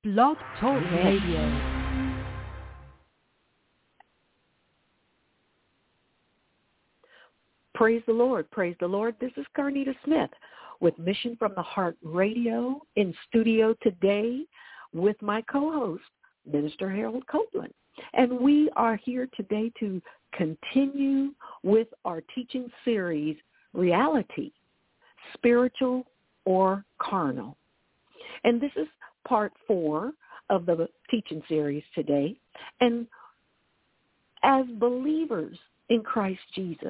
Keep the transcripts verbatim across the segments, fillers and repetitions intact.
Blog Talk Radio. Praise the Lord. Praise the Lord. This is Carnita Smith with Mission from the Heart Radio in studio today with my co-host, Minister Harold Copeland. And we are here today to continue with our teaching series, Reality, Spiritual or Carnal. And this is part four of the teaching series today. And as believers in Christ Jesus,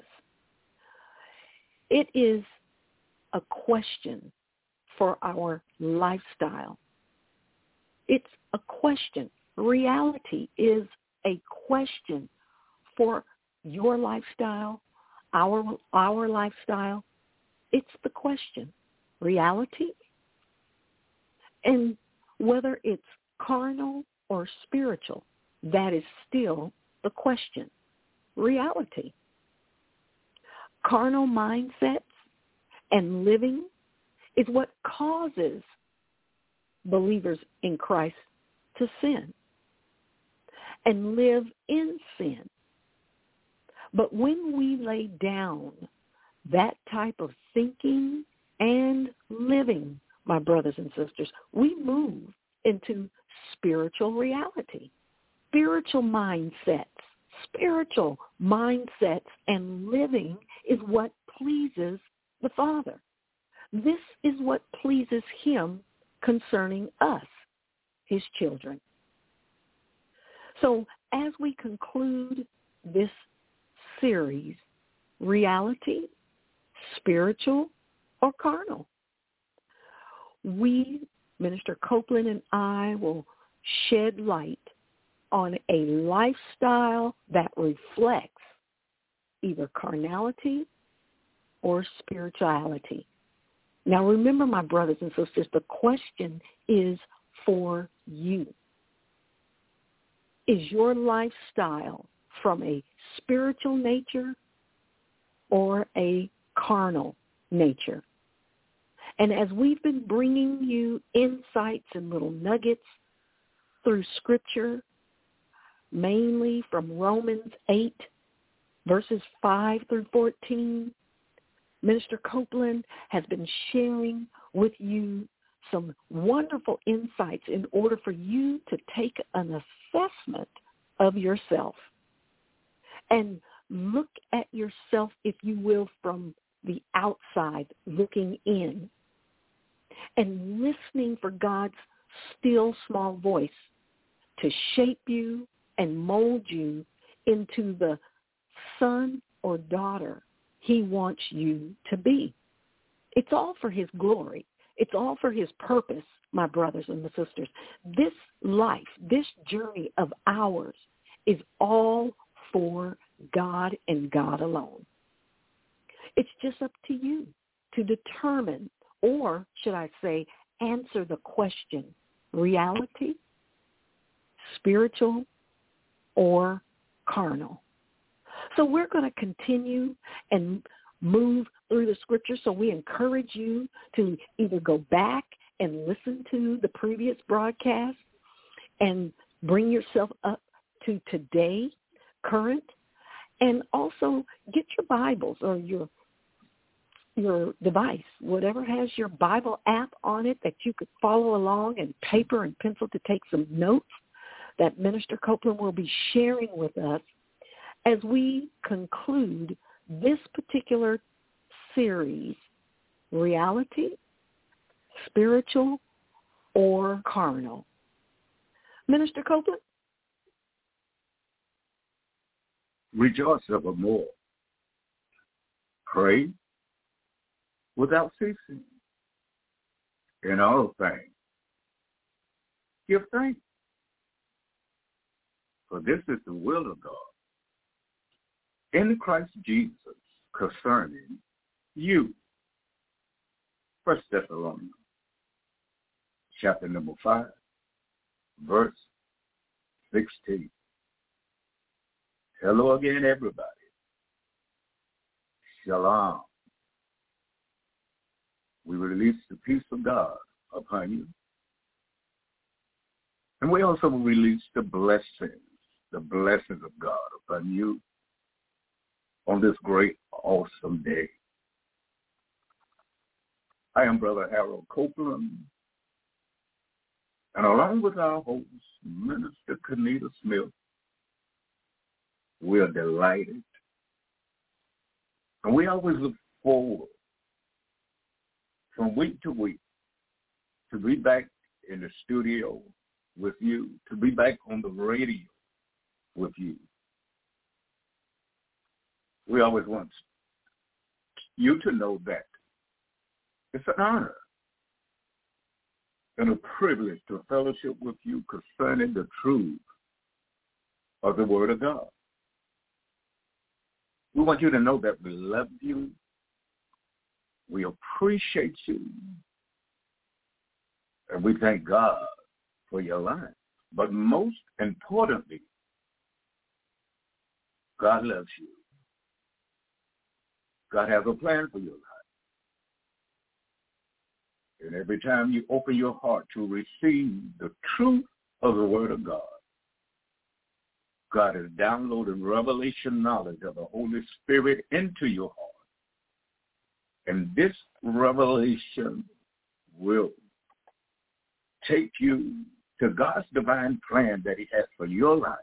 it is a question for our lifestyle. It's a question. Reality is a question for your lifestyle, our our lifestyle. It's the question. Reality. And whether it's carnal or spiritual, that is still the question. Reality. Carnal mindsets and living is what causes believers in Christ to sin and live in sin. But when we lay down that type of thinking and living, my brothers and sisters, we move into spiritual reality, spiritual mindsets. Spiritual mindsets and living is what pleases the Father. This is what pleases him concerning us, his children. So as we conclude this series, reality, spiritual or carnal, we, Minister Copeland and I, will shed light on a lifestyle that reflects either carnality or spirituality. Now remember, my brothers and sisters, the question is for you. Is your lifestyle from a spiritual nature or a carnal nature? And as we've been bringing you insights and little nuggets through Scripture, mainly from Romans eight, verses five through fourteen, Minister Copeland has been sharing with you some wonderful insights in order for you to take an assessment of yourself and look at yourself, if you will, from the outside, looking in and listening for God's still small voice to shape you and mold you into the son or daughter he wants you to be. It's all for his glory. It's all for his purpose, my brothers and my sisters. This life, this journey of ours is all for God and God alone. It's just up to you to determine, or should I say, answer the question, reality, spiritual, or carnal. So we're going to continue and move through the Scripture. So we encourage you to either go back and listen to the previous broadcast and bring yourself up to today, current, and also get your Bibles or your your device, whatever has your Bible app on it that you could follow along, and paper and pencil to take some notes that Minister Copeland will be sharing with us as we conclude this particular series, reality, spiritual, or carnal. Minister Copeland? Rejoice evermore. Pray without ceasing. In all things, give thanks. For this is the will of God in Christ Jesus concerning you. First Thessalonians, chapter number five, verse sixteen. Hello again, everybody. Shalom. We release the peace of God upon you. And we also release the blessings, the blessings of God upon you on this great, awesome day. I am Brother Harold Copeland, and along with our host, Minister Kenita Smith, we are delighted. And we always look forward from week to week to be back in the studio with you, to be back on the radio with you. We always want you to know that it's an honor and a privilege to fellowship with you concerning the truth of the Word of God. We want you to know that we love you, we appreciate you, and we thank God for your life. But most importantly, God loves you. God has a plan for your life. And every time you open your heart to receive the truth of the Word of God, God is downloading revelation knowledge of the Holy Spirit into your heart. And this revelation will take you to God's divine plan that he has for your life.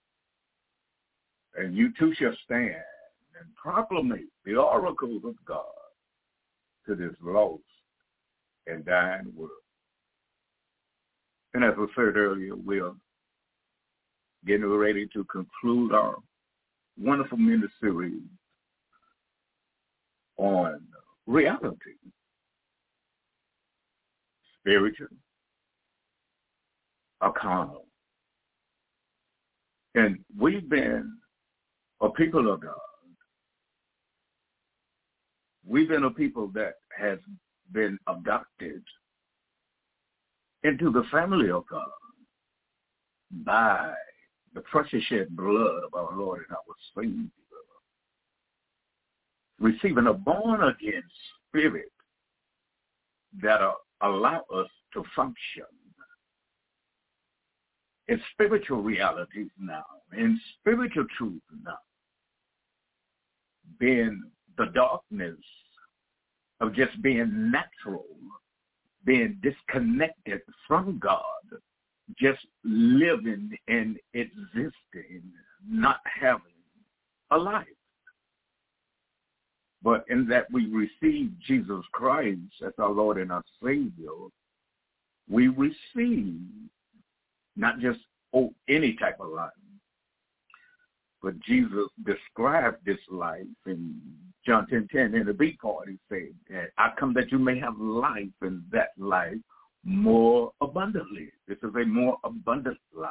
And you too shall stand and proclaim the oracles of God to this lost and dying world. And as I said earlier, we're getting ready to conclude our wonderful mini-series on reality, spiritual, or carnal. And we've been a people of God. We've been a people that has been adopted into the family of God by the precious shed blood of our Lord and our Savior, receiving a born-again spirit that uh, allow us to function in spiritual realities now, in spiritual truth now, being the darkness of just being natural, being disconnected from God, just living and existing, not having a life. But in that we receive Jesus Christ as our Lord and our Savior, we receive not just oh, any type of life, but Jesus described this life in John ten ten in the B part. He said, I come that you may have life, and that life more abundantly. This is a more abundant life.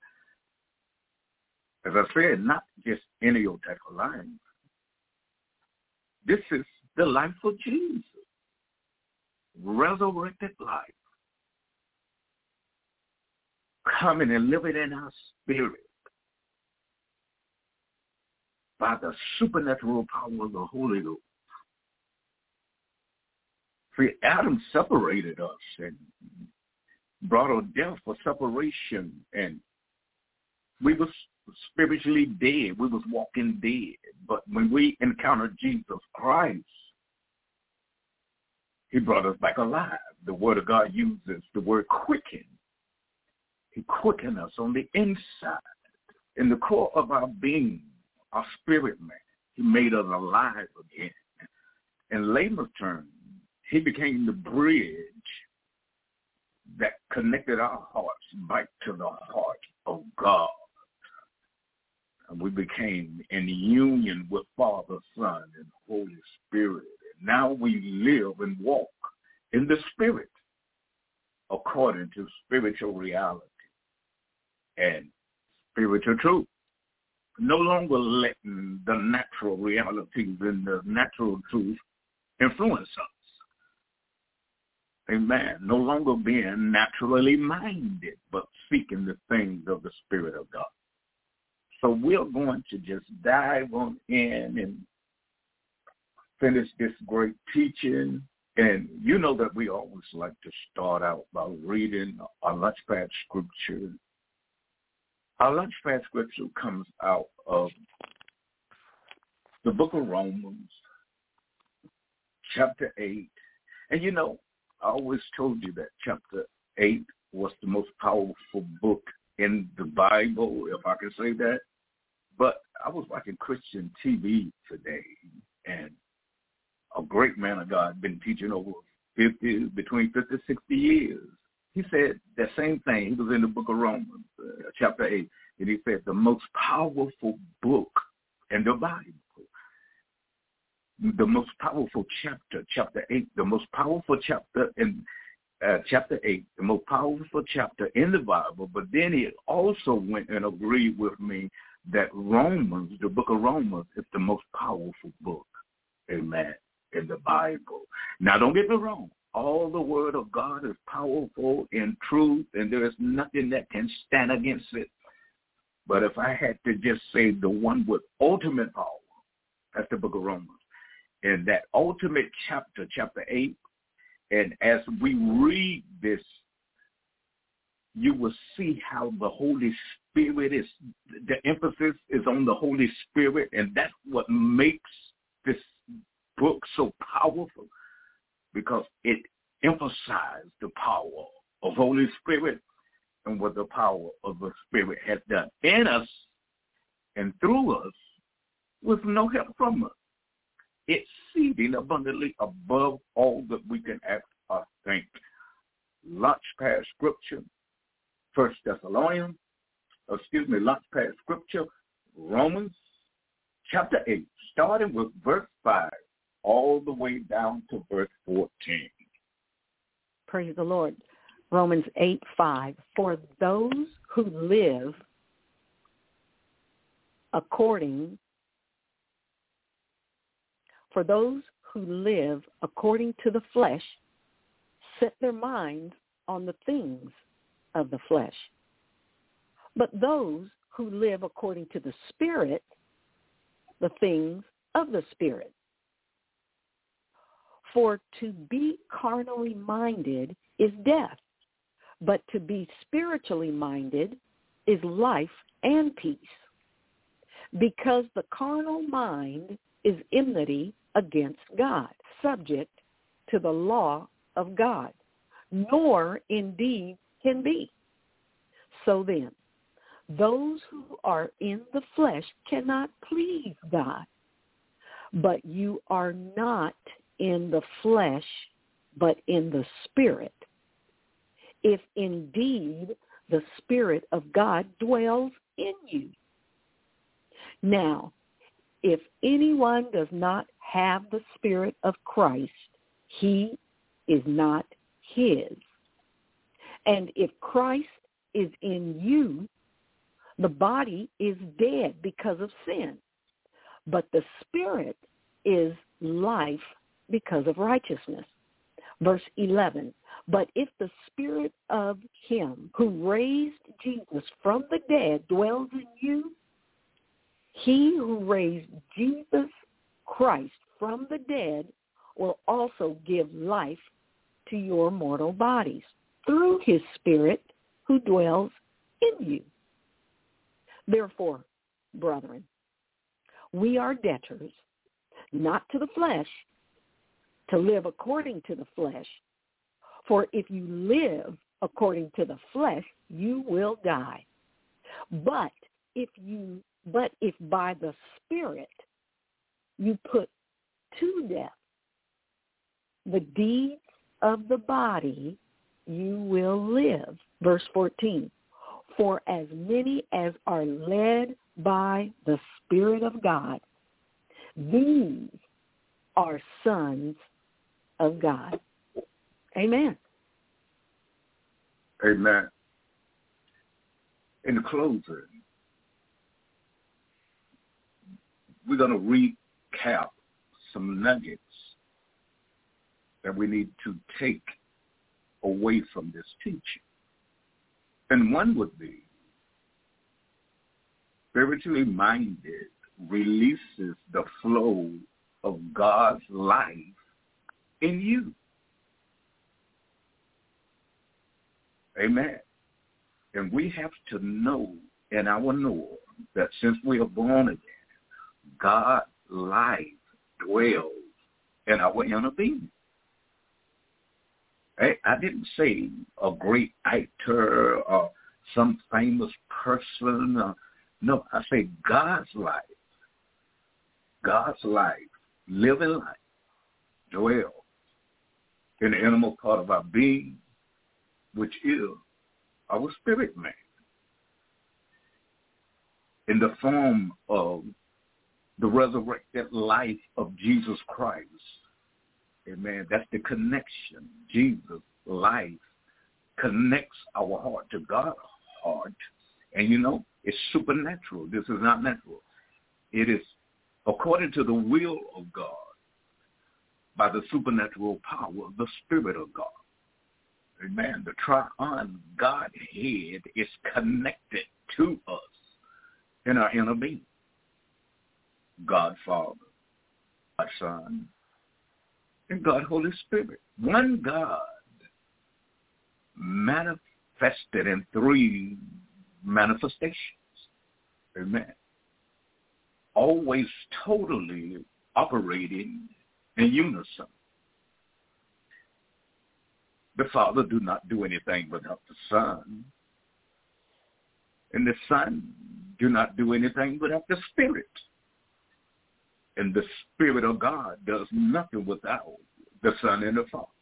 As I said, not just any old type of life. This is the life of Jesus, resurrected life, coming and living in our spirit by the supernatural power of the Holy Ghost. See, Adam separated us and brought a death for separation, and we were spiritually dead. We was walking dead. But when we encountered Jesus Christ, he brought us back alive. The Word of God uses the word quicken. He quickened us on the inside, in the core of our being, our spirit man. He made us alive again. In layman's terms, he became the bridge that connected our hearts back to the heart of God. And we became in union with Father, Son, and Holy Spirit. And now we live and walk in the Spirit according to spiritual reality and spiritual truth. No longer letting the natural realities and the natural truth influence us. Amen. No longer being naturally minded, but seeking the things of the Spirit of God. So we're going to just dive on in and finish this great teaching And you know that we always like to start out by reading our Launchpad scripture. Our Launchpad scripture comes out of the book of Romans, chapter eight. And you know, I always told you that chapter eight was the most powerful book in the Bible, if I can say that. But I was watching Christian T V today, and a great man of God, been teaching over fifty, between fifty and sixty years. He said the same thing. He was in the book of Romans, uh, chapter eight, and he said the most powerful book in the Bible, the most powerful chapter, chapter eight, the most powerful chapter in uh, chapter eight, the most powerful chapter in the Bible. But then he also went and agreed with me that Romans, the book of Romans, is the most powerful book, amen, in the Bible. Now, don't get me wrong. All the word of God is powerful in truth, and there is nothing that can stand against it. But if I had to just say the one with ultimate power, that's the book of Romans. And that ultimate chapter, chapter eight, and as we read this, you will see how the Holy Spirit is, the emphasis is on the Holy Spirit, and that's what makes this book so powerful, because it emphasized the power of Holy Spirit and what the power of the Spirit has done in us and through us with no help from us. Exceeding abundantly above all that we can ask or think. Launchpad scripture, First Thessalonians, excuse me, Launchpad scripture, Romans chapter eight, starting with verse five, all the way down to verse fourteen. Praise the Lord. Romans eight five. For those who live according For those who live according to the flesh set their minds on the things of the flesh. But those who live according to the Spirit, the things of the Spirit. For to be carnally minded is death, but to be spiritually minded is life and peace. Because the carnal mind is enmity against God, subject to the law of God, nor indeed can be. So then, those who are in the flesh cannot please God. But you are not in the flesh, but in the Spirit, if indeed the Spirit of God dwells in you. Now, if anyone does not have the Spirit of Christ, he is not his. And if Christ is in you, the body is dead because of sin, but the Spirit is life because of righteousness. Verse eleven, but if the Spirit of him who raised Jesus from the dead dwells in you, he who raised Jesus Christ from the dead will also give life to your mortal bodies through his Spirit who dwells in you. Therefore, brethren, we are debtors, not to the flesh, to live according to the flesh. For if you live according to the flesh, you will die. But if you But if by the Spirit you put to death the deeds of the body, you will live. Verse fourteen, for as many as are led by the Spirit of God, these are sons of God. Amen. Amen. In closing, we're going to recap some nuggets that we need to take away from this teaching. And one would be, spiritually minded releases the flow of God's life in you. Amen. And we have to know in our know that since we are born again, God's life dwells in our inner being. I, I didn't say a great actor or some famous person. Uh, no, I say God's life. God's life, living life, dwells in the innermost part of our being, which is our spirit man, in the form of the resurrected life of Jesus Christ. Amen. That's the connection. Jesus' life connects our heart to God's heart. And you know, it's supernatural. This is not natural. It is according to the will of God by the supernatural power of the Spirit of God. Amen. The triune Godhead is connected to us in our inner being. God Father, God Son, and God Holy Spirit. One God manifested in three manifestations. Amen. Always totally operating in unison. The Father do not do anything without the Son. And the Son do not do anything without the Spirit. And the Spirit of God does nothing without the Son and the Father.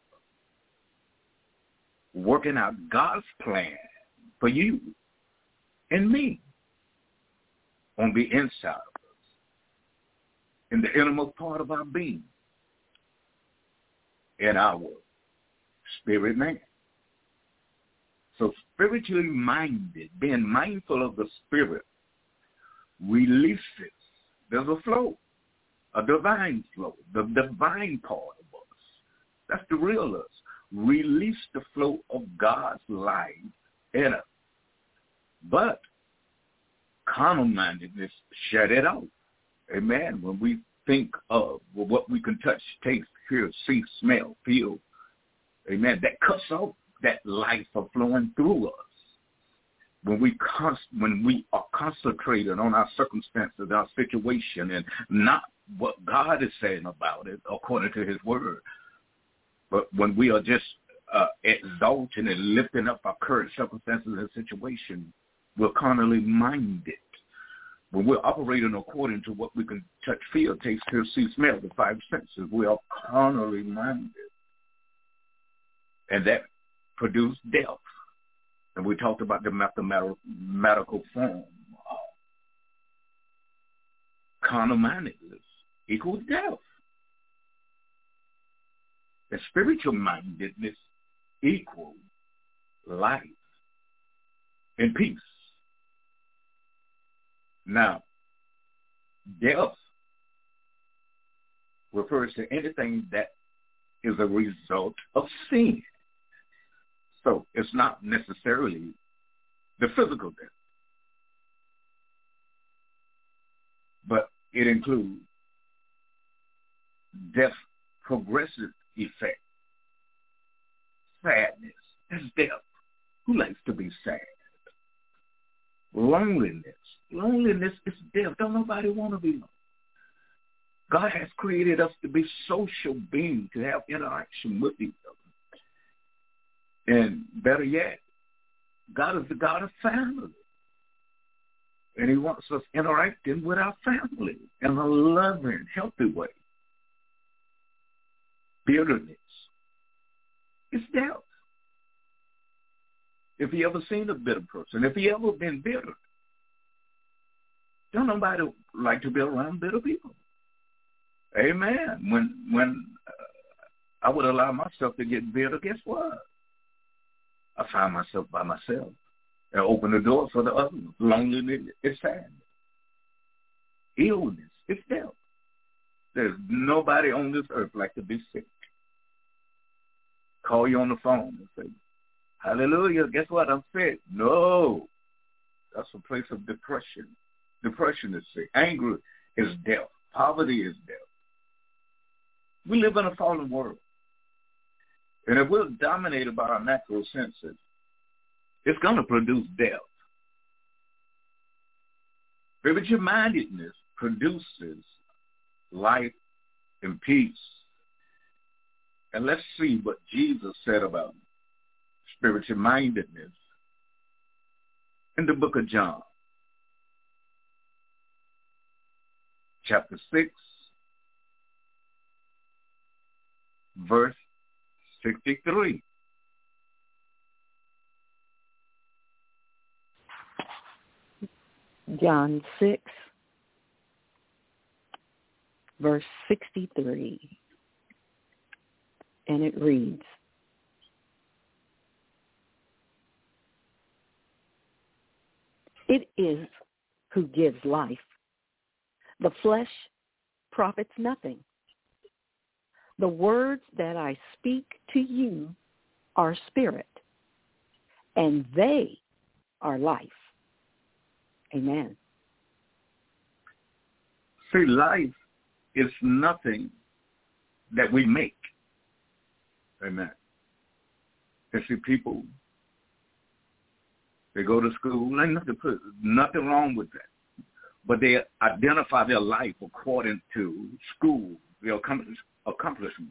Working out God's plan for you and me on the inside of us, in the innermost part of our being, in our spirit man. So spiritually minded, being mindful of the Spirit, releases. There's a flow, a divine flow, the divine part of us. That's the real us. Release the flow of God's life in us. But carnal-mindedness shut it out. Amen. When we think of what we can touch, taste, hear, see, smell, feel, amen, that cuts off that life of flowing through us. When we const- when we are concentrated on our circumstances, our situation, and not what God is saying about it according to his word, but when we are just uh, exalting and lifting up our current circumstances and situation, we're carnally minded. When we're operating according to what we can touch, feel, taste, hear, see, smell, the five senses, we are carnally minded. And that produced death. And we talked about the mathematical form. Carnal mindedness equals death. And spiritual mindedness equals life and peace. Now, death refers to anything that is a result of sin. So it's not necessarily the physical death, but it includes death progressive effect. Sadness, that's death. Who likes to be sad? Loneliness. Loneliness is death. Don't nobody want to be alone. God has created us to be social beings, to have interaction with each other. And better yet, God is the God of family. And he wants us interacting with our family in a loving, healthy way. Bitterness is death. If you ever seen a bitter person, if you ever been bitter, don't nobody like to be around bitter people. Amen. When when uh, I would allow myself to get bitter, guess what? I find myself by myself and open the door for the others. Loneliness is sadness. Illness is death. There's nobody on this earth like to be sick. Call you on the phone and say, hallelujah, guess what? I'm sick. No. That's a place of depression. Depression is sick. Anger is death. Poverty is death. We live in a fallen world. And if we're dominated by our natural senses, It's going to produce death. Spiritual mindedness produces life and peace. And let's see what Jesus said about spiritual mindedness in the book of John, chapter six, verse sixty-three. John six, verse sixty-three. And it reads, "It is who gives life. The flesh profits nothing. The words that I speak to you are spirit, and they are life." Amen. See, life is nothing that we make. Amen. And see, people, they go to school, ain't nothing, nothing wrong with that. But they identify their life according to school, their accomplishment.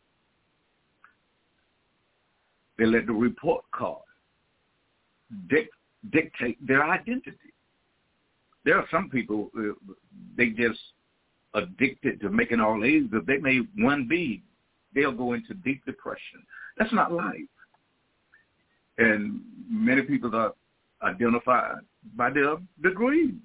They let the report card dic- dictate their identity. There are some people, uh, they just addicted to making all A's. If they made one B, they'll go into deep depression. That's not life. And many people are identified by their degrees.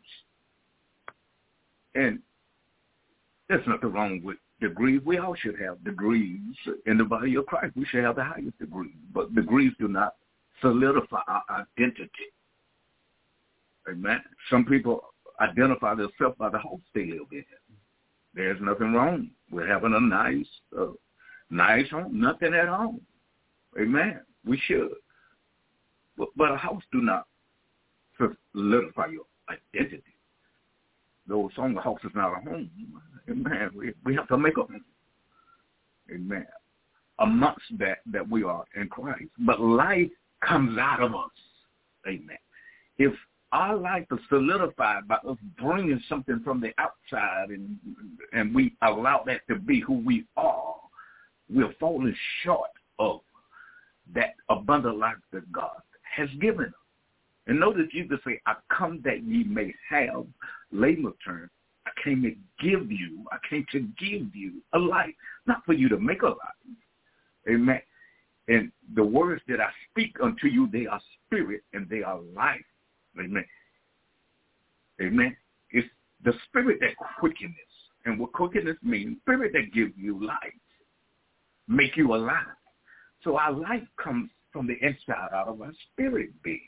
And there's nothing wrong with degrees. We all should have degrees in the body of Christ. We should have the highest degree. But degrees do not solidify our identity. Amen. Some people identify themselves by the house they live in. There's nothing wrong with having a nice, uh, nice home. Nothing at home. Amen. We should. But, but a house do not solidify your identity. Though some house is not a home. Amen. We, we have to make a home. Amen. Amongst that, that we are in Christ. But life comes out of us. Amen. If our life is solidified by us bringing something from the outside and and we allow that to be who we are, we're falling short of that abundant life that God has given us. And notice Jesus say, "I come that ye may have," layman's term, I came to give you, I came to give you a life, not for you to make a life. Amen. And the words that I speak unto you, they are spirit and they are life. Amen. Amen. It's the spirit that quickens. And what quickness means, spirit that gives you life, make you alive. So our life comes from the inside out of our spirit being.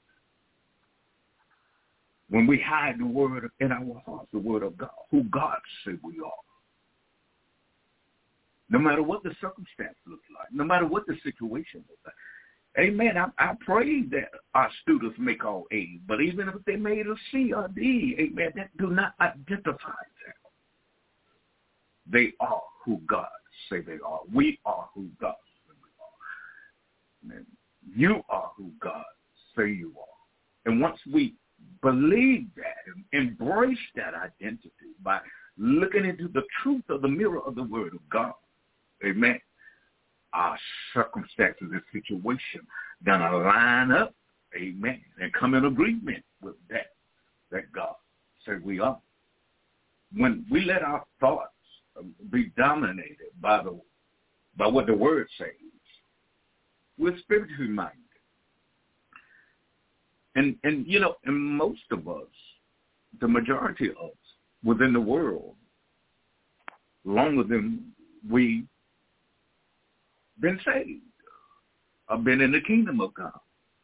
When we hide the word in our hearts, the word of God, who God said we are. No matter what the circumstance looks like, no matter what the situation looks like. Amen. I, I pray that our students make all A's, but even if they made a C or D, amen, that do not identify them. They are who God say they are. We are who God say we are. Amen. You are who God say you are. And once we believe that and embrace that identity by looking into the truth of the mirror of the word of God, amen, our circumstances and situation gonna line up, amen, and come in agreement with that that God said we are. When we let our thoughts be dominated by the by what the word says, we're spiritually minded. And and you know, and most of us, the majority of us within the world, longer than we been saved, or been in the kingdom of God.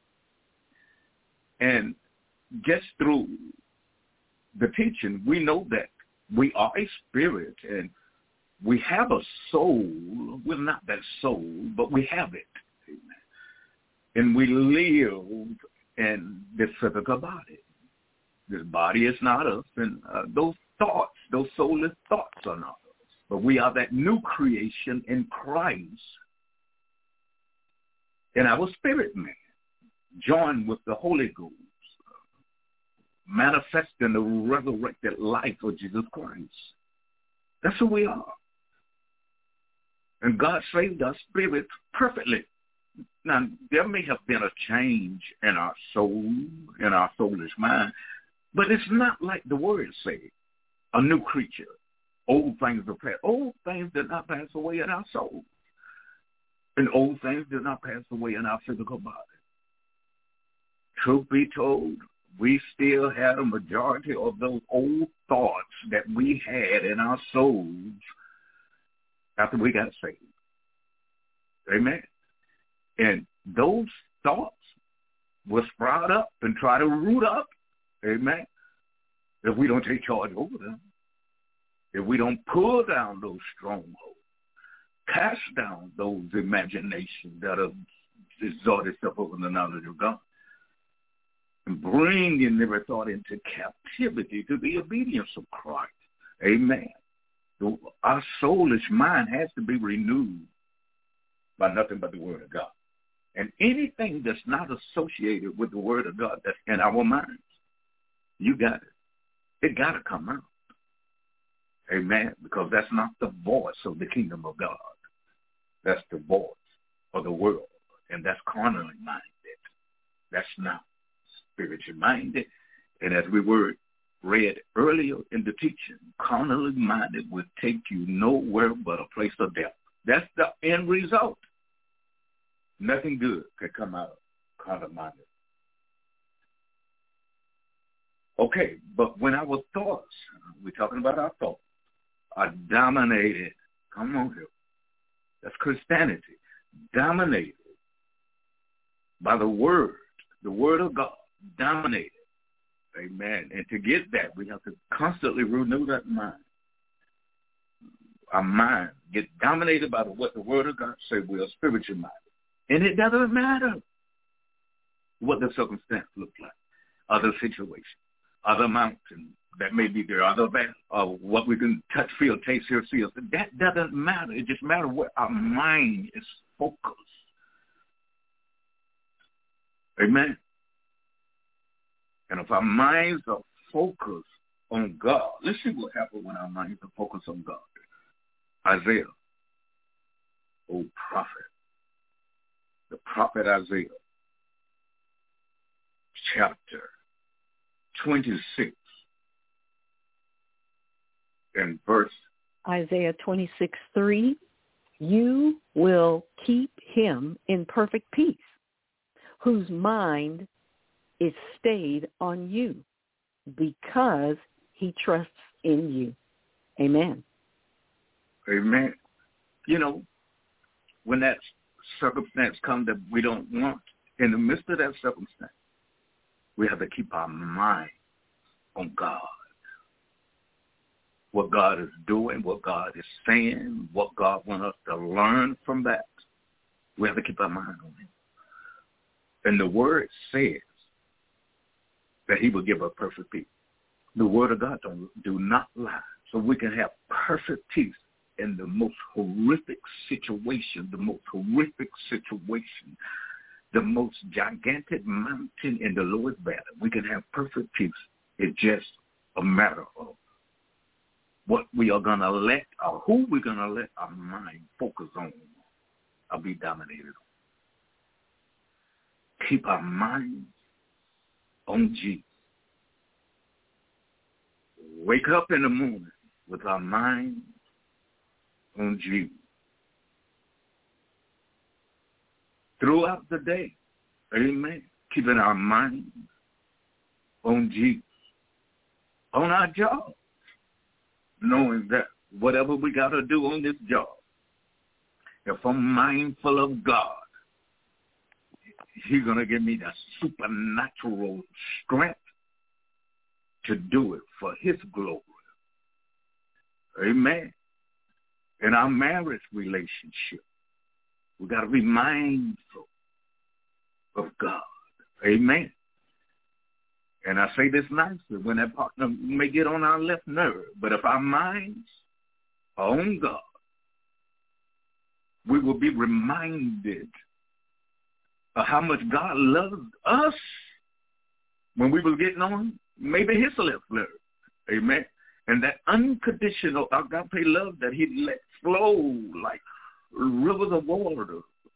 And just through the teaching, we know that we are a spirit and we have a soul. Well, not that soul, but we have it. Amen. And we live in this physical body. This body is not us, and uh, those thoughts, those soulless thoughts are not us. But we are that new creation in Christ in our spirit man. joined with the Holy Ghost, manifesting the resurrected life of Jesus Christ. That's who we are. And God saved our spirits perfectly. Now, there may have been a change in our soul, in our soulish mind, but it's not like the word says, a new creature. Old things are past. Old things did not pass away in our soul. And old things did not pass away in our physical body. Truth be told, we still had a majority of those old thoughts that we had in our souls after we got saved. Amen. And those thoughts will sprout up and try to root up. Amen. If we don't take charge over them. If we don't pull down those strongholds. Cast down those imaginations that have exalted itself over the knowledge of God. And bring in every thought into captivity to the obedience of Christ. Amen. So our soulish mind has to be renewed by nothing but the Word of God. And anything that's not associated with the Word of God that's in our minds, you got it. It got to come out. Amen. Because that's not the voice of the kingdom of God. That's the voice of the world. And that's carnally minded. That's not spiritually minded. And as we were read earlier in the teaching, carnally minded will take you nowhere but a place of death. That's the end result. Nothing good can come out of carnally minded. Okay, but when our thoughts, we're talking about our thoughts, are dominated, come on here, that's Christianity, dominated by the Word, the Word of God, dominated. Amen. And to get that, we have to constantly renew that mind. Our mind gets dominated by what the Word of God says. We are spiritually minded. And it doesn't matter what the circumstance looks like, other situations, other mountains that may be there, other valleys, or what we can touch, feel, taste, hear, see. That doesn't matter. It just matters where our mind is focused. Amen. And if our minds are focused on God, let's see what happens when our minds are focused on God. Isaiah, old prophet, the prophet Isaiah, chapter twenty-six, and verse. Isaiah twenty-six, three, you will keep him in perfect peace, whose mind is stayed on you, because he trusts in you. Amen. Amen. You know, when that circumstance comes that we don't want, in the midst of that circumstance, we have to keep our mind on God. What God is doing, what God is saying, what God wants us to learn from that. We have to keep our mind on him. And the Word says that he will give us perfect peace. The Word of God don't, do not lie. So we can have perfect peace in the most horrific situation, the most horrific situation, the most gigantic mountain in the lowest valley. We can have perfect peace. It's just a matter of what we are going to let, or who we're going to let our mind focus on, or be dominated on. Keep our minds on Jesus. Wake up in the morning with our minds on Jesus. Throughout the day, amen, keeping our minds on Jesus. On our job, knowing that whatever we got to do on this job, if I'm mindful of God, he's going to give me the supernatural strength to do it for his glory. Amen. In our marriage relationship, we got to be mindful of God. Amen. And I say this nicely, when that partner may get on our left nerve, but if our minds are on God, we will be reminded of how much God loved us when we were getting on maybe his left leg. Amen. And that unconditional agape love that he let flow like rivers of water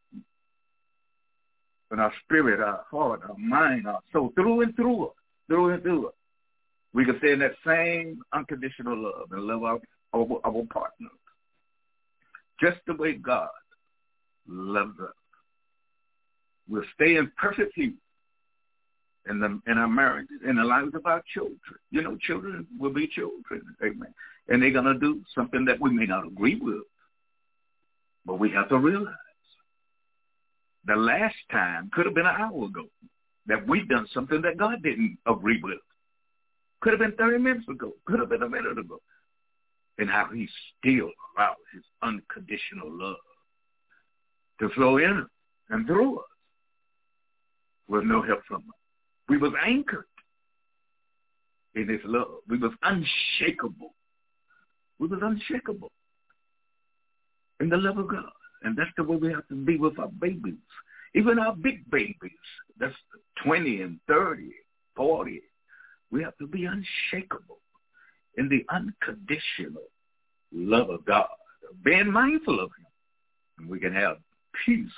in our spirit, our heart, our mind, our soul, through and through us, through and through us. We can stay in that same unconditional love and love our, our, our partners just the way God loves us. We'll stay in perfect peace in, the, in our marriages, in the lives of our children. You know, children will be children, amen. And they're going to do something that we may not agree with. But we have to realize the last time could have been an hour ago that we've done something that God didn't agree with. Could have been thirty minutes ago. Could have been a minute ago. And how he still allowed his unconditional love to flow in us and through us with no help from us. We was anchored in his love. We was unshakable. We was unshakable in the love of God. And that's the way we have to be with our babies. Even our big babies, that's twenty and thirty, forty. We have to be unshakable in the unconditional love of God, being mindful of him. And we can have peace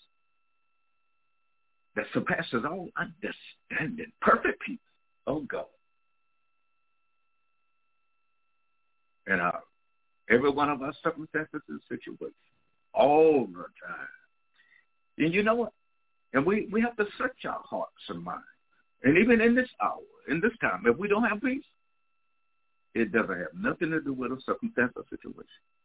that surpasses all understanding, perfect peace, oh God. And our, every one of our circumstances and situations, all the time. And you know what? And we, we have to search our hearts and minds. And even in this hour, in this time, if we don't have peace, it doesn't have nothing to do with a circumstance or situation.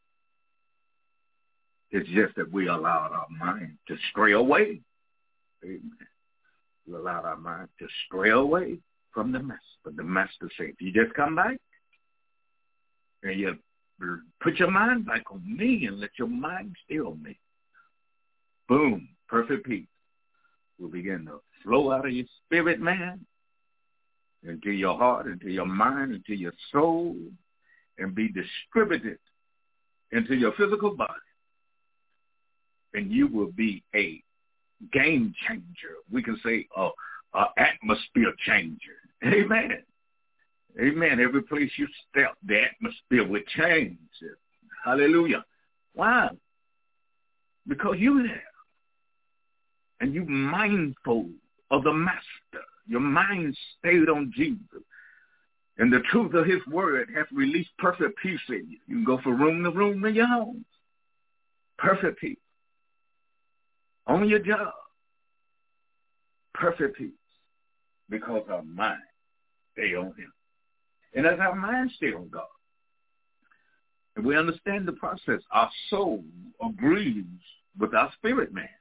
It's just that we allowed our mind to stray away. Amen. We allowed our mind to stray away from the master. But the master said, if you just come back and you put your mind back on me and let your mind stay on me, boom, perfect peace will begin to flow out of your spirit, man, into your heart, into your mind, into your soul, and be distributed into your physical body. And you will be a game changer. We can say a, a atmosphere changer. Amen. Amen. Every place you step, the atmosphere will change. Hallelujah. Why? Because you there. And you mindful of the master. Your mind stayed on Jesus. And the truth of his word has released perfect peace in you. You can go from room to room in your home. Perfect peace. On your job. Perfect peace. Because our mind stay on him. And as our mind stay on God, and we understand the process, our soul agrees with our spirit man.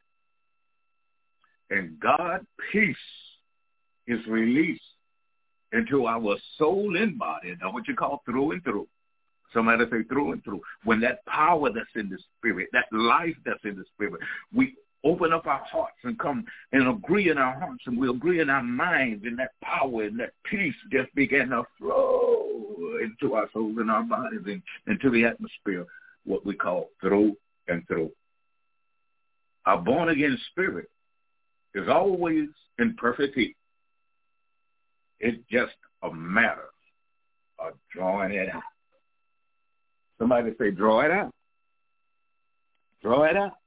And God peace is released into our soul and body. That's what you call through and through. Somebody say through and through. When that power that's in the spirit, that life that's in the spirit, we open up our hearts and come and agree in our hearts, and we agree in our minds, and that power and that peace just began to flow into our souls and our bodies and into the atmosphere, what we call through and through. Our born-again spirit is always in perfect peace. It's just a matter of drawing it out. Somebody say, draw it out. Draw it out.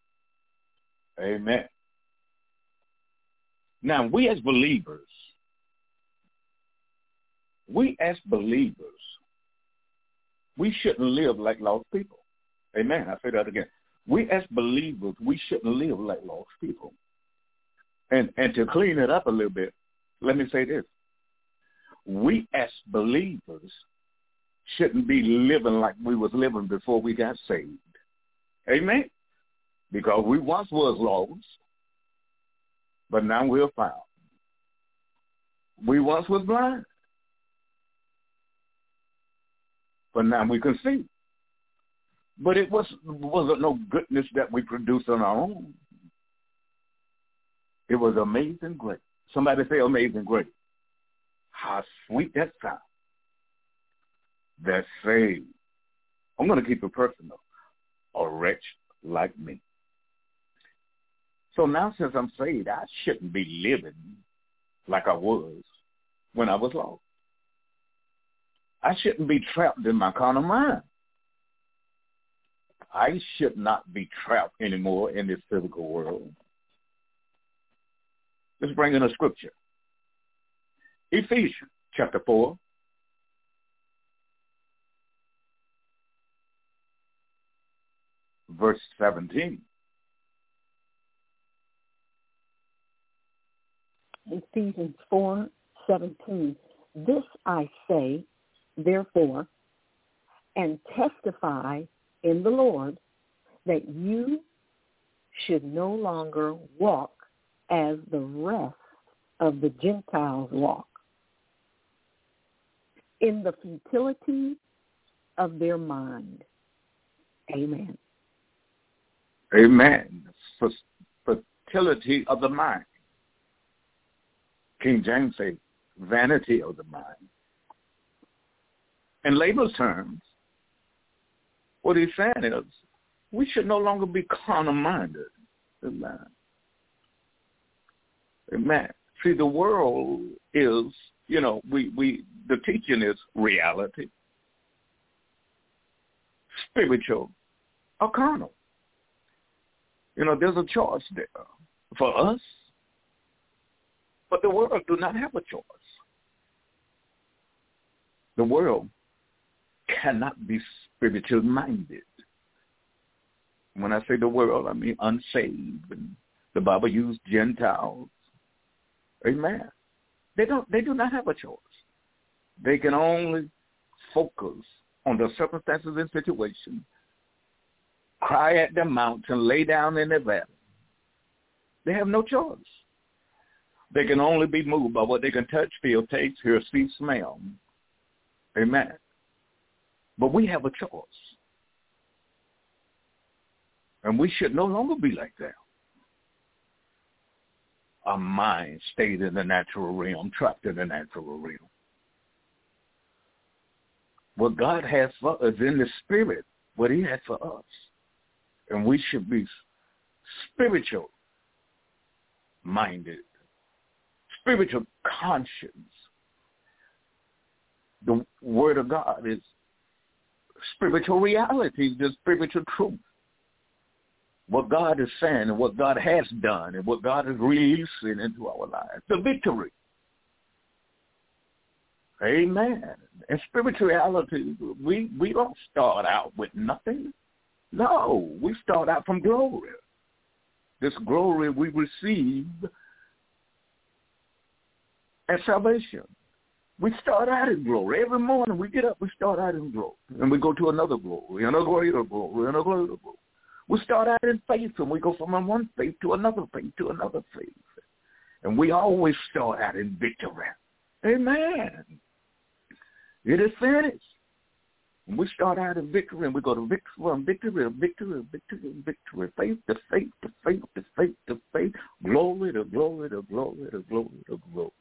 Amen. Now, we as believers, we as believers, we shouldn't live like lost people. Amen. I say that again. We as believers, we shouldn't live like lost people. And and to clean it up a little bit, let me say this. We as believers shouldn't be living like we was living before we got saved. Amen? Because we once was lost, but now we're found. We once was blind, but now we can see. But it was, wasn't no goodness that we produced on our own. It was amazing grace. Somebody say amazing grace. How sweet that sounds. That saved. I'm going to keep it personal. A wretch like me. So now since I'm saved, I shouldn't be living like I was when I was lost. I shouldn't be trapped in my carnal mind. I should not be trapped anymore in this physical world. Let's bring in a scripture. Ephesians chapter four. Verse seventeen. Ephesians four seventeen. This I say, therefore, and testify in the Lord, that you should no longer walk as the rest of the Gentiles walk, in the futility of their mind. Amen. Amen. Fertility of the mind. King James says vanity of the mind. In layman's terms, what he's saying is we should no longer be carnal-minded. Amen. Amen. See, the world is, you know, we, we the teaching is reality, spiritual, or carnal. You know, there's a choice there for us, but the world do not have a choice. The world cannot be spiritual minded. When I say the world, I mean unsaved. And the Bible used Gentiles. Amen. They don't. They do not have a choice. They can only focus on the circumstances and situations, cry at the mountain, lay down in the valley. They have no choice. They can only be moved by what they can touch, feel, taste, hear, see, smell. Amen. But we have a choice. And we should no longer be like that. Our mind stayed in the natural realm, trapped in the natural realm. What God has for us in the spirit, what he has for us. And we should be spiritual minded, spiritual conscience. The word of God is spiritual reality, the spiritual truth. What God is saying and what God has done and what God is releasing into our lives. The victory. Amen. And spirituality, we, we don't start out with nothing. No, we start out from glory. This glory we receive at salvation. We start out in glory. Every morning we get up, we start out in glory. And we go to another glory, and a greater glory, and a greater glory. We start out in faith, and we go from one faith to another faith to another faith. And we always start out in victory. Amen. It is finished. And we start out in victory, and we go to victory, from victory to victory to victory to victory, faith to faith to faith to faith to faith, glory to glory to glory to glory to glory.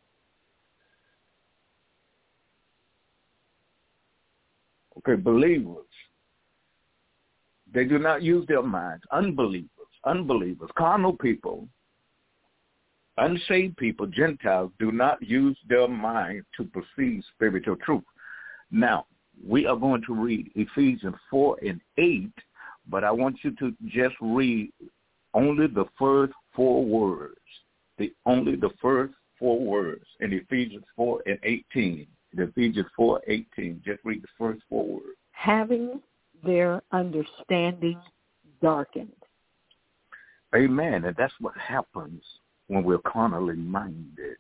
Okay, believers, they do not use their minds. Unbelievers, unbelievers, carnal people, unsaved people, Gentiles, do not use their mind to perceive spiritual truth. Now, we are going to read Ephesians four and eight, but I want you to just read only the first four words, the only the first four words in Ephesians four and eighteen. In Ephesians four, eighteen, just read the first four words. Having their understanding darkened. Amen. And that's what happens when we're carnally minded.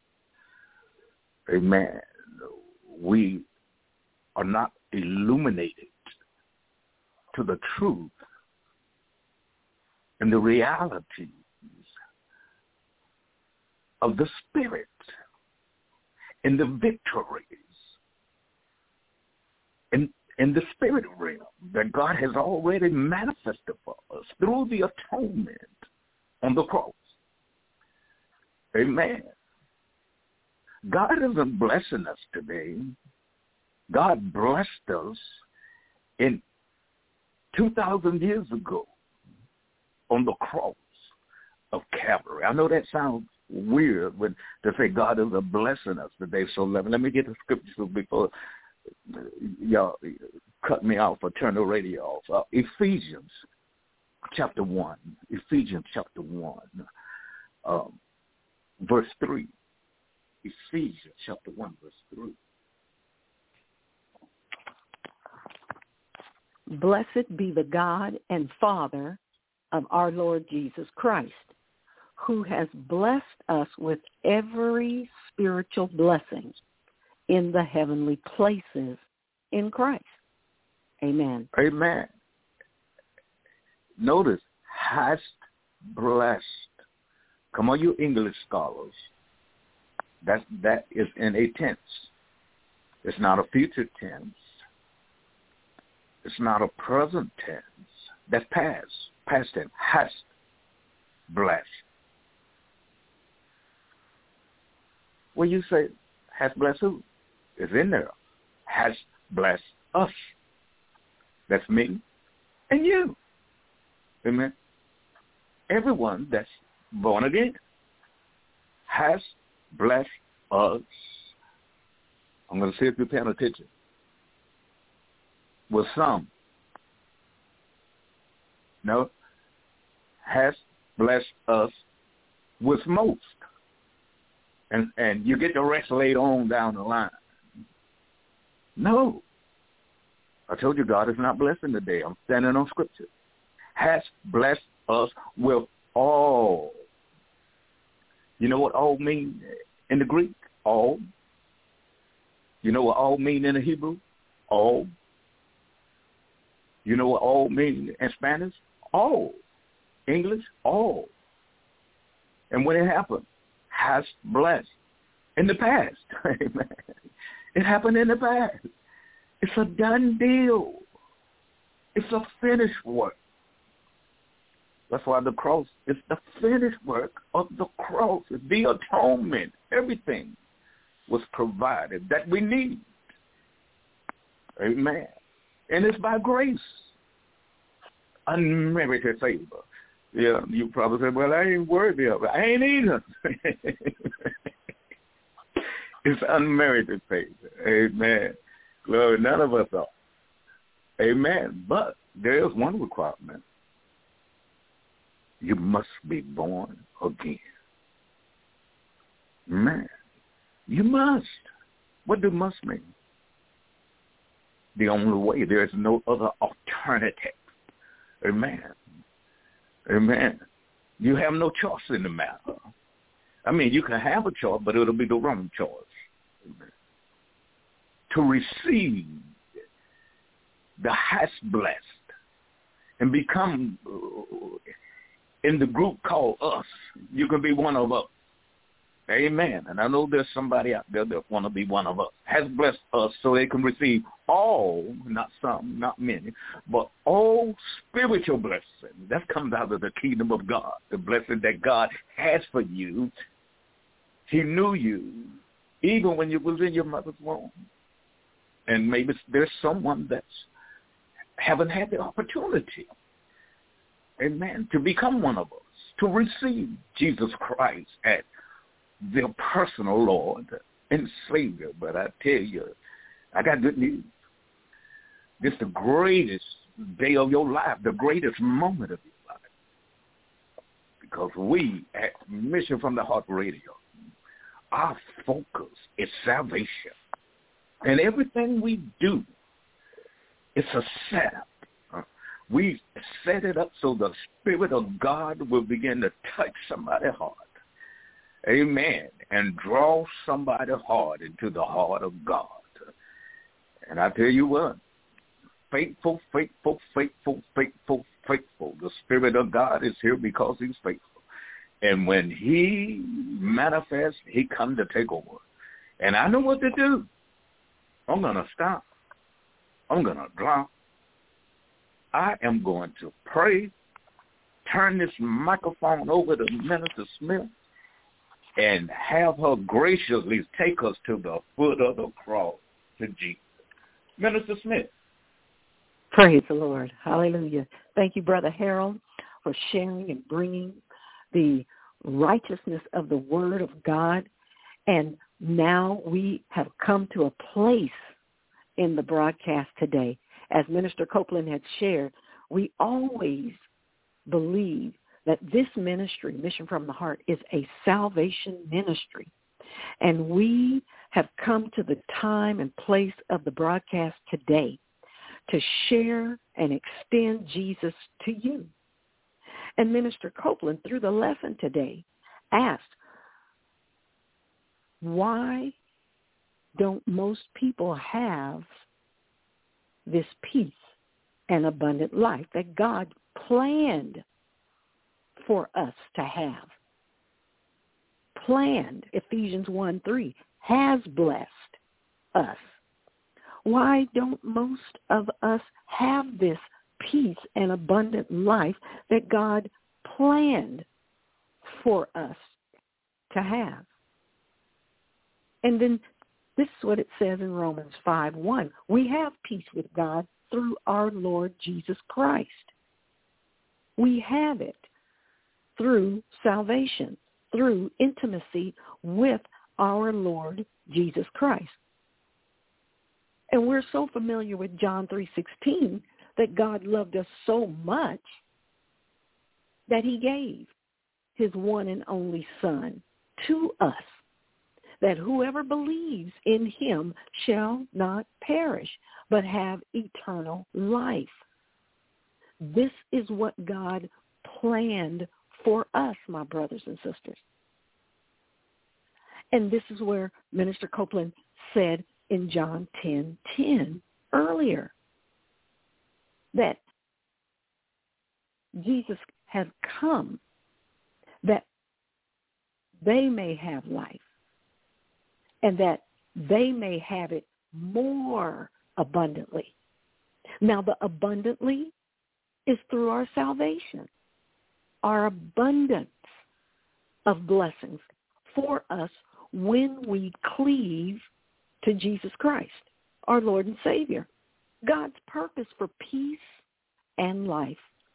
Amen. We are not illuminated to the truth and the realities of the Spirit and the victories in, in the spirit realm that God has already manifested for us through the atonement on the cross. Amen. God isn't blessing us today. God blessed us in two thousand years ago on the cross. of Calvary. I know that sounds weird when to say God is a blessing us today. So let me, let me get the scripture before y'all cut me off or turn the radio off. Uh, Ephesians chapter one. Ephesians chapter one, um, verse three. Ephesians chapter one, verse three. Blessed be the God and Father of our Lord Jesus Christ, who has blessed us with every spiritual blessing in the heavenly places in Christ. Amen. Amen. Notice, hast blessed. Come on, you English scholars. That, that is in a tense. It's not a future tense. It's not a present tense. That's past. Past tense. Hast blessed. Well, you say, has blessed who? It's in there. Has blessed us. That's me and you. Amen. Everyone that's born again has blessed us. I'm going to see if you're paying attention. With some. No. Has blessed us with most. And and you get the rest later on down the line. No. I told you God is not blessing today. I'm standing on scripture. Has blessed us with all. You know what all mean in the Greek? All. You know what all mean in the Hebrew? All. You know what all mean in Spanish? All. English? All. And when it happened, has blessed. In the past. Amen. It happened in the past. It's a done deal. It's a finished work. That's why the cross is the finished work of the cross. It's the atonement. Everything was provided that we need. Amen. And it's by grace. Unmerited favor. Yeah, you probably say, well, I ain't worthy of it. I ain't either. It's unmerited favor. Amen. Glory, none of us are. Amen. But there is one requirement. You must be born again. Man, you must. What do must mean? The only way. There is no other alternative. Amen. Amen. You have no choice in the matter. I mean, you can have a choice, but it'll be the wrong choice. Amen. To receive the has blessed and become in the group called us. You can be one of us. Amen. And I know there's somebody out there that want to be one of us. Has blessed us so they can receive all, not some, not many, but all spiritual blessings. That comes out of the kingdom of God, the blessing that God has for you. He knew you even when you was in your mother's womb. And maybe there's someone that's haven't had the opportunity, amen, to become one of us, to receive Jesus Christ as their personal Lord and Savior. But I tell you, I got good news. This is the greatest day of your life, the greatest moment of your life. Because we at Mission from the Heart Radio, our focus is salvation. And everything we do, it's a setup. We set it up so the Spirit of God will begin to touch somebody's heart. Amen. And draw somebody's heart into the heart of God. And I tell you what, faithful, faithful, faithful, faithful, faithful. The Spirit of God is here because he's faithful. And when he manifests, he comes to take over. And I know what to do. I'm going to stop. I'm going to drop. I am going to pray, turn this microphone over to Minister Smith, and have her graciously take us to the foot of the cross to Jesus. Minister Smith. Praise the Lord. Hallelujah. Thank you, Brother Harold, for sharing and bringing the righteousness of the Word of God. And now we have come to a place in the broadcast today. As Minister Copeland had shared, we always believe that this ministry, Mission from the Heart, is a salvation ministry. And we have come to the time and place of the broadcast today to share and extend Jesus to you. And Minister Copeland, through the lesson today, asked, why don't most people have this peace and abundant life that God planned for us to have? Planned, Ephesians one three, has blessed us. Why don't most of us have this peace and abundant life that God planned for us to have? And then this is what it says in Romans five one. We have peace with God through our Lord Jesus Christ. We have it through salvation, through intimacy with our Lord Jesus Christ. And we're so familiar with John three sixteen that God loved us so much that he gave his one and only Son to us, that whoever believes in him shall not perish, but have eternal life. This is what God planned for us, my brothers and sisters. And this is where Minister Copeland said in John ten ten earlier that Jesus has come that they may have life and that they may have it more abundantly. Now, the abundantly is through our salvation, our abundance of blessings for us when we cleave to Jesus Christ, our Lord and Savior, God's purpose for peace and life.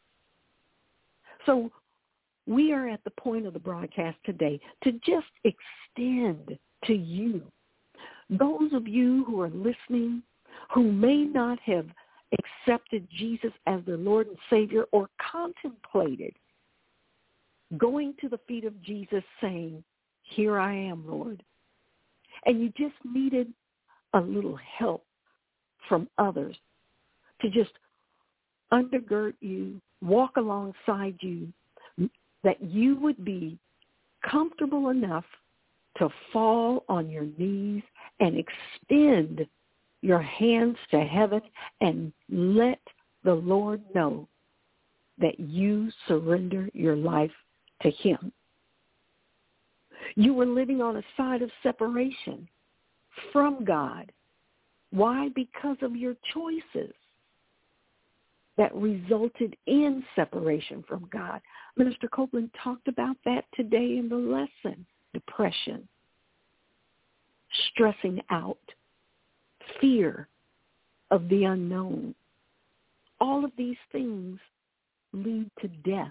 So we are at the point of the broadcast today to just extend to you, those of you who are listening, who may not have accepted Jesus as their Lord and Savior or contemplated going to the feet of Jesus saying, here I am, Lord. And you just needed a little help from others to just undergird you, walk alongside you, that you would be comfortable enough to fall on your knees and extend your hands to heaven and let the Lord know that you surrender your life to him. You were living on a side of separation from God. Why? Because of your choices that resulted in separation from God. Minister Copeland talked about that today in the lesson. Depression, stressing out, fear of the unknown. All of these things lead to death.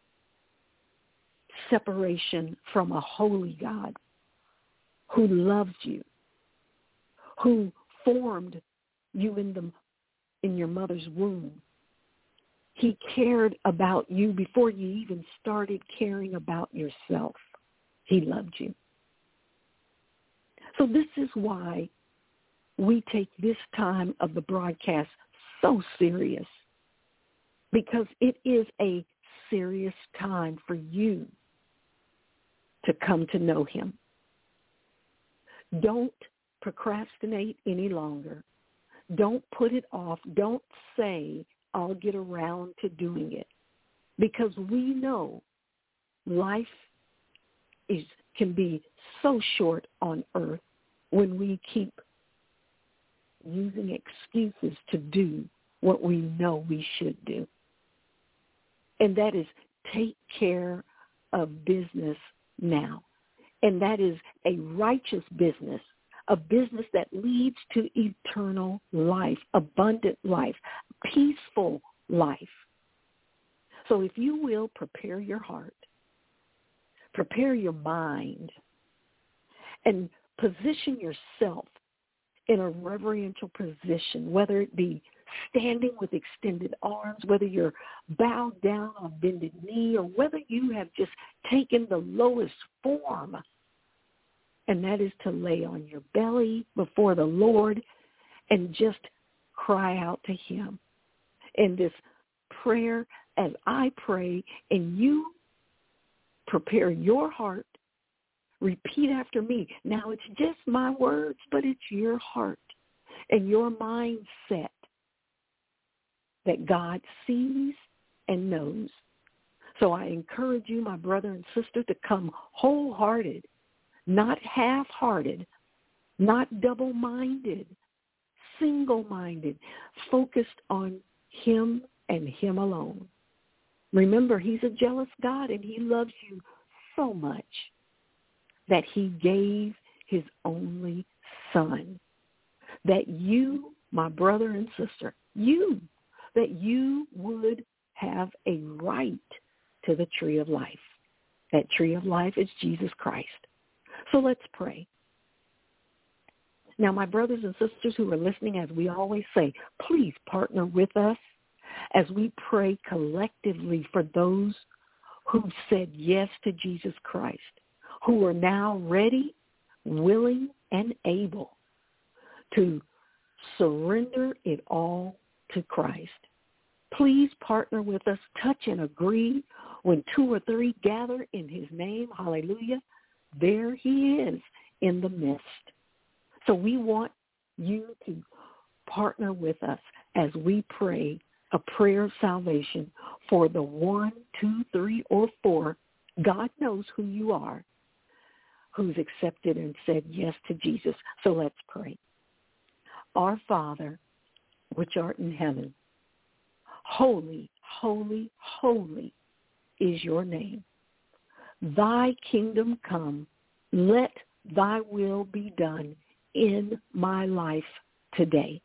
Separation from a holy God who loves you, who formed you in the in your mother's womb. He cared about you before you even started caring about yourself. He loved you. So this is why we take this time of the broadcast so serious, because it is a serious time for you to come to know him. Don't procrastinate any longer. Don't put it off. Don't say, I'll get around to doing it. Because we know life is can be so short on earth when we keep using excuses to do what we know we should do. And that is take care of business now. And that is a righteous business, a business that leads to eternal life, abundant life, peaceful life. So if you will prepare your heart prepare your mind, and position yourself in a reverential position, whether it be standing with extended arms, whether you're bowed down on bended knee, or whether you have just taken the lowest form, and that is to lay on your belly before the Lord and just cry out to him. In this prayer, as I pray, and you prepare your heart, repeat after me. Now, it's just my words, but it's your heart and your mindset that God sees and knows. So I encourage you, my brother and sister, to come wholehearted, not half-hearted, not double-minded, single-minded, focused on him and him alone. Remember, he's a jealous God, and he loves you so much that he gave his only son, that you, my brother and sister, you, that you would have a right to the tree of life. That tree of life is Jesus Christ. So let's pray. Now, my brothers and sisters who are listening, as we always say, please partner with us as we pray collectively for those who've said yes to Jesus Christ, who are now ready, willing, and able to surrender it all to Christ. Please partner with us, touch and agree. When two or three gather in his name, hallelujah, there he is in the midst. So we want you to partner with us as we pray a prayer of salvation for the one, two, three, or four. God knows who you are, who's accepted and said yes to Jesus. So let's pray. Our Father, which art in heaven, holy, holy, holy is your name. Thy kingdom come, let thy will be done in my life today.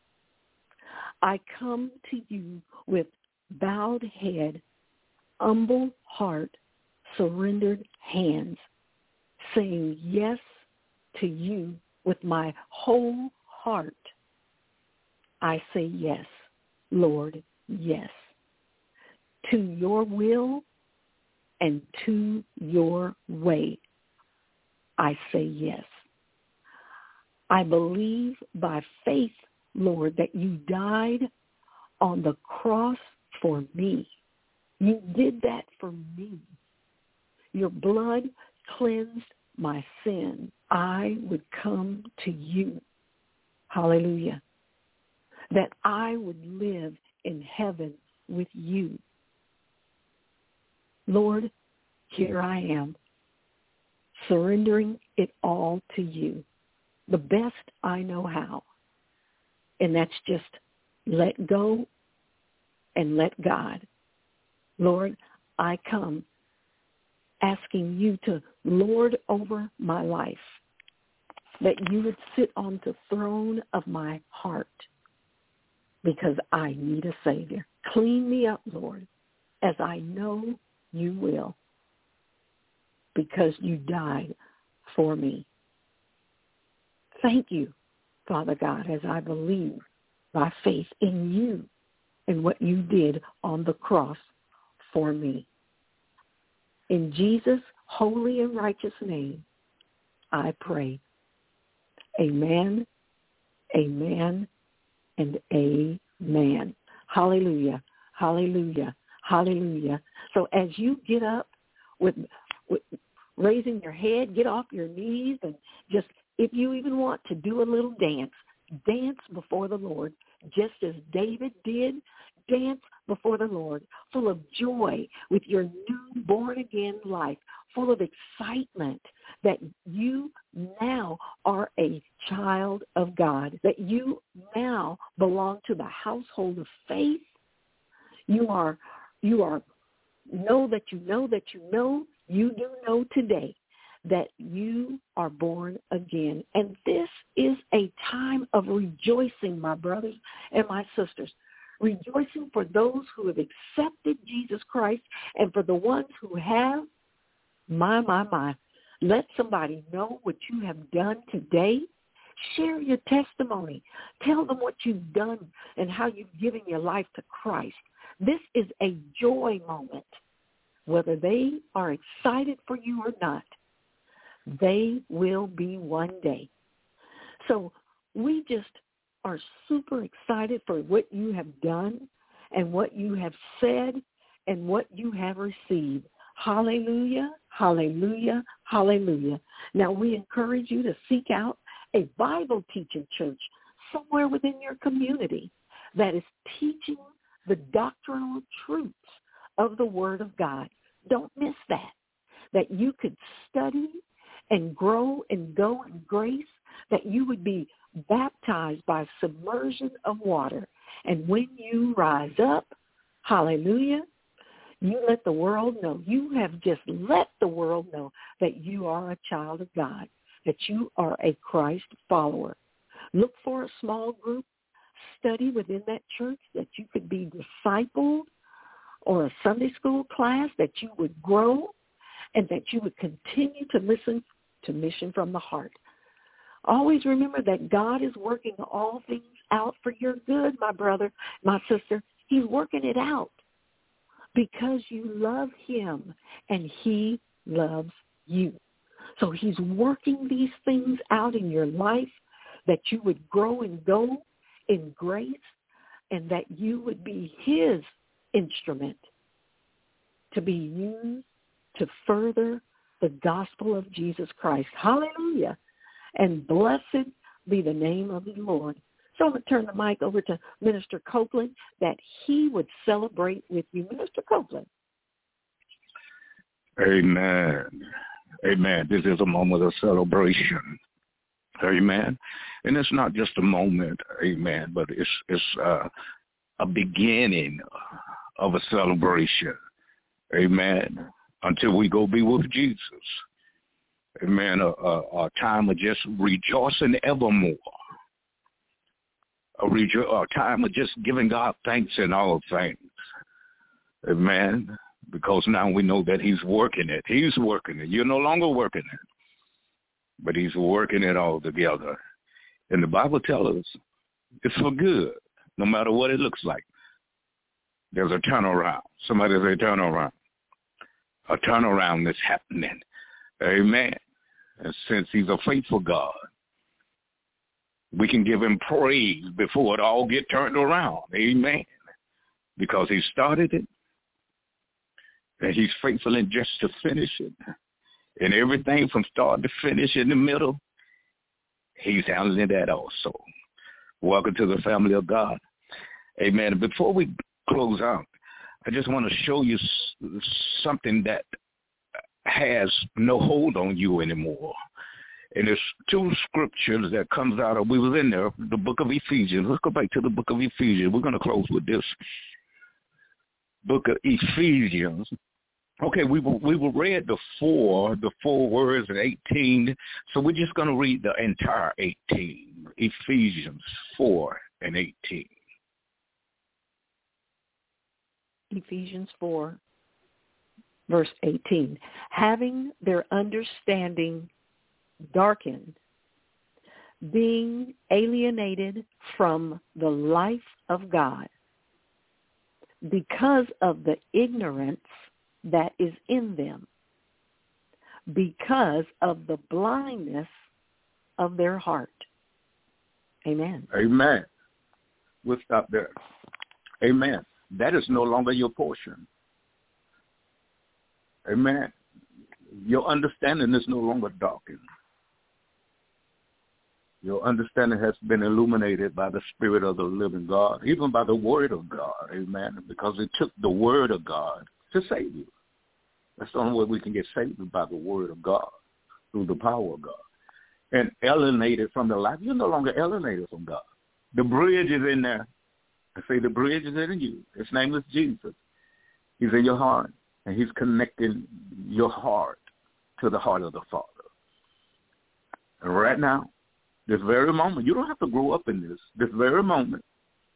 I come to you with bowed head, humble heart, surrendered hands, saying yes to you with my whole heart. I say yes, Lord, yes, to your will and to your way. I say yes. I believe by faith, Lord, that you died on the cross for me. You did that for me. Your blood cleansed my sin. I would come to you. Hallelujah. That I would live in heaven with you. Lord, here I am, surrendering it all to you, the best I know how. And that's just let go and let God. Lord, I come asking you to lord over my life, that you would sit on the throne of my heart, because I need a Savior. Clean me up, Lord, as I know you will, because you died for me. Thank you, Father God, as I believe by faith in you and what you did on the cross for me. In Jesus' holy and righteous name, I pray. Amen, amen, and amen. Hallelujah, hallelujah, hallelujah. So as you get up with, with raising your head, get off your knees, and just, if you even want to do a little dance, dance before the Lord, just as David did. Dance before the Lord, full of joy with your new born-again life, full of excitement that you now are a child of God, that you now belong to the household of faith. You are, you are, know that you know that you know, you do know today that you are born again. And this is a time of rejoicing, my brothers and my sisters. Rejoicing for those who have accepted Jesus Christ, and for the ones who have, My, my, my. Let somebody know what you have done today. Share your testimony. Tell them what you've done and how you've given your life to Christ. This is a joy moment. Whether they are excited for you or not, they will be one day. So we just are super excited for what you have done and what you have said and what you have received. Hallelujah, hallelujah, hallelujah. Now we encourage you to seek out a Bible teaching church somewhere within your community that is teaching the doctrinal truths of the Word of God. Don't miss that, that you could study and grow and go in grace, that you would be baptized by submersion of water. And when you rise up, hallelujah, you let the world know. You have just let the world know that you are a child of God, that you are a Christ follower. Look for a small group. Study within that church that you could be discipled, or a Sunday school class that you would grow and that you would continue to listen to Mission from the Heart. Always remember that God is working all things out for your good, my brother, my sister. He's working it out because you love him and he loves you. So he's working these things out in your life that you would grow and go in grace and that you would be his instrument to be used to further the gospel of Jesus Christ. Hallelujah. And blessed be the name of the Lord. So I'm going to turn the mic over to Minister Copeland that he would celebrate with you. Minister Copeland. Amen. Amen. This is a moment of celebration. Amen. And it's not just a moment, amen, but it's it's uh, a beginning of a celebration. Amen. Until we go be with Jesus. Amen. A, a, a time of just rejoicing evermore. A, rejo- a time of just giving God thanks in all things. Amen. Because now we know that he's working it. He's working it. You're no longer working it. But he's working it all together. And the Bible tells us it's for good, no matter what it looks like. There's a turnaround. Somebody say turnaround. A turnaround that's happening. Amen. And since he's a faithful God, we can give him praise before it all get turned around. Amen. Because he started it, and he's faithful in just to finish it. And everything from start to finish in the middle, he's handling that also. Welcome to the family of God. Amen. Before we close out, I just want to show you something that has no hold on you anymore. And there's two scriptures that comes out of, we was in there, the book of Ephesians. Let's go back to the book of Ephesians. We're going to close with this. Book of Ephesians. Okay, we will, we will read the four, the four words in eighteen. So we're just going to read the entire eighteen. Ephesians four and eighteen. Ephesians four, verse eighteen. Having their understanding darkened, being alienated from the life of God because of the ignorance that is in them, because of the blindness of their heart. Amen. Amen. We'll stop there. Amen. That is no longer your portion. Amen. Your understanding is no longer darkened. Your understanding has been illuminated by the Spirit of the living God, even by the Word of God. Amen. Because it took the Word of God to save you. That's the only way we can get saved, by the Word of God, through the power of God. And alienated from the life. You're no longer alienated from God. The bridge is in there. I say the bridge is in you. His name is Jesus. He's in your heart, and he's connecting your heart to the heart of the Father. And right now, this very moment, you don't have to grow up in this. This very moment,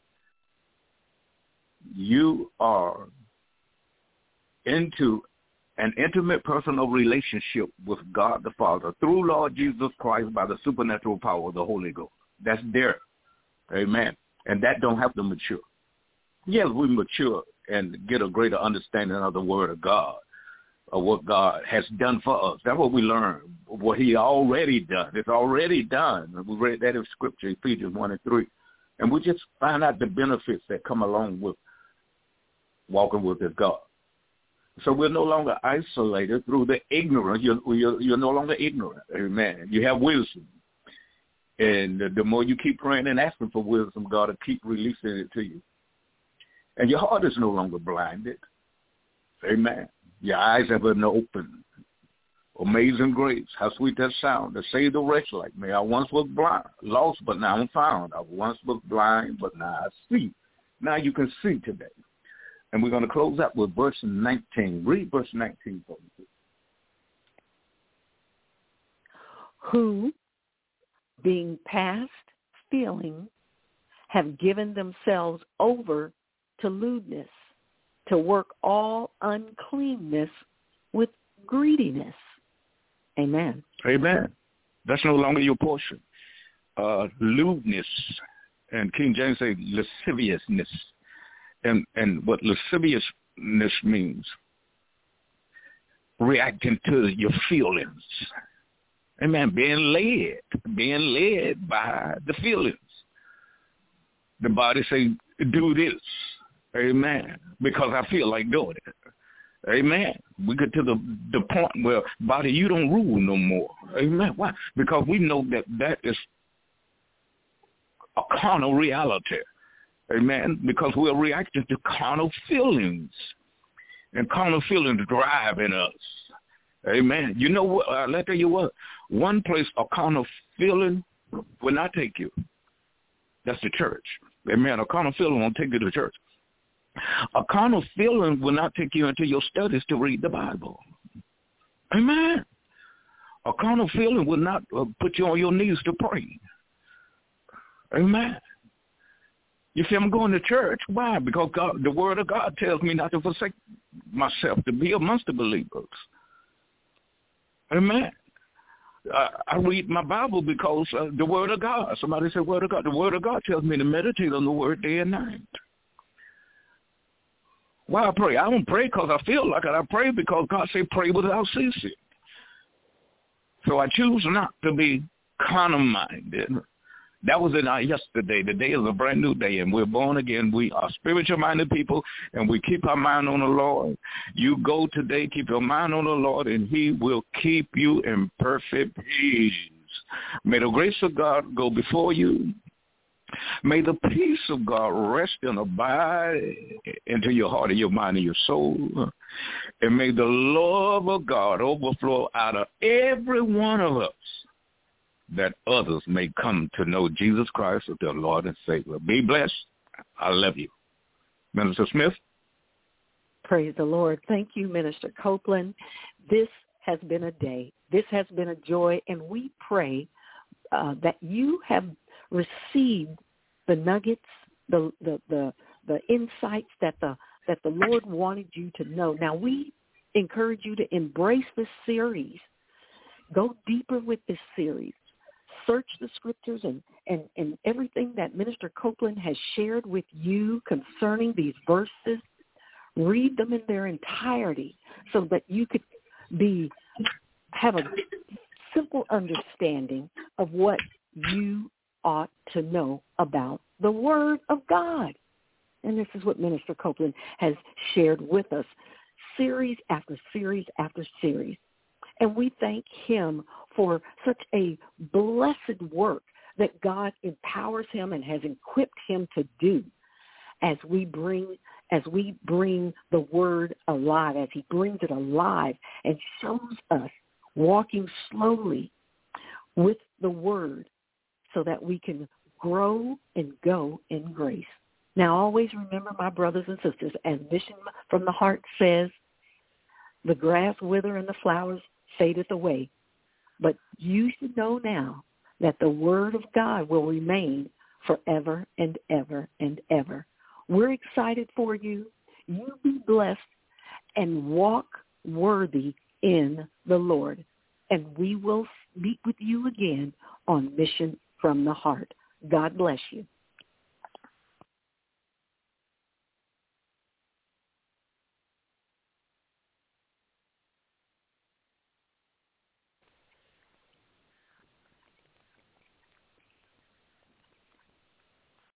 you are into an intimate personal relationship with God the Father through Lord Jesus Christ by the supernatural power of the Holy Ghost. That's there. Amen. And that don't have to mature. Yes, we mature and get a greater understanding of the Word of God, of what God has done for us. That's what we learn, what he already done. It's already done. We read that in Scripture, Ephesians one and three. And we just find out the benefits that come along with walking with this God. So we're no longer isolated through the ignorance. You're, you're, you're no longer ignorant. Amen. You have wisdom. And the, the more you keep praying and asking for wisdom, God will keep releasing it to you. And your heart is no longer blinded. Amen. Your eyes have been opened. Amazing grace, how sweet that sound. To save the wretch like me. I once was blind, lost, but now I'm found. I once was blind, but now I see. Now you can see today. And we're going to close up with verse nineteen. Read verse nineteen for me. Who, being past feeling, have given themselves over to lewdness, to work all uncleanness with greediness. Amen. Amen. That's no longer your portion. Uh, lewdness, and King James say lasciviousness. And, and what lasciviousness means, reacting to your feelings. Amen. Being led, being led by the feelings. The body say, do this. Amen. Because I feel like doing it. Amen. We get to the, the point where, body, you don't rule no more. Amen. Why? Because we know that that is a carnal reality. Amen. Because we're reacting to carnal feelings. And carnal feelings driving us. Amen. You know what? Uh, let me tell you what. One place a carnal feeling will not take you. That's the church. Amen. A carnal feeling won't take you to church. A carnal feeling will not take you into your studies to read the Bible. Amen. A carnal feeling will not uh, put you on your knees to pray. Amen. You see, I'm going to church. Why? Because God, the Word of God tells me not to forsake myself, to be amongst the believers. Amen. I, I read my Bible because uh, the Word of God. Somebody said Word of God. The Word of God tells me to meditate on the Word day and night. Why I pray? I don't pray because I feel like it. I pray because God said pray without ceasing. So I choose not to be carnal-minded. That was in our yesterday. Today is a brand new day, and we're born again. We are spiritual-minded people, and we keep our mind on the Lord. You go today, keep your mind on the Lord, and he will keep you in perfect peace. May the grace of God go before you. May the peace of God rest and abide into your heart and your mind and your soul. And may the love of God overflow out of every one of us, that others may come to know Jesus Christ as their Lord and Savior. Be blessed. I love you. Minister Smith. Praise the Lord. Thank you, Minister Copeland. This has been a day. This has been a joy, and we pray uh, that you have received the nuggets, the, the the the insights that the that the Lord wanted you to know. Now, we encourage you to embrace this series. Go deeper with this series. Search the scriptures and, and, and everything that Minister Copeland has shared with you concerning these verses. Read them in their entirety so that you could be have a simple understanding of what you ought to know about the Word of God. And this is what Minister Copeland has shared with us, series after series after series. And we thank him for such a blessed work that God empowers him and has equipped him to do as we bring as we bring the Word alive, as he brings it alive and shows us walking slowly with the Word so that we can grow and go in grace. Now, always remember, my brothers and sisters, as Mission from the Heart says, the grass wither and the flowers fadeth away. But you should know now that the Word of God will remain forever and ever and ever. We're excited for you. You be blessed and walk worthy in the Lord. And we will meet with you again on Mission from the Heart. God bless you.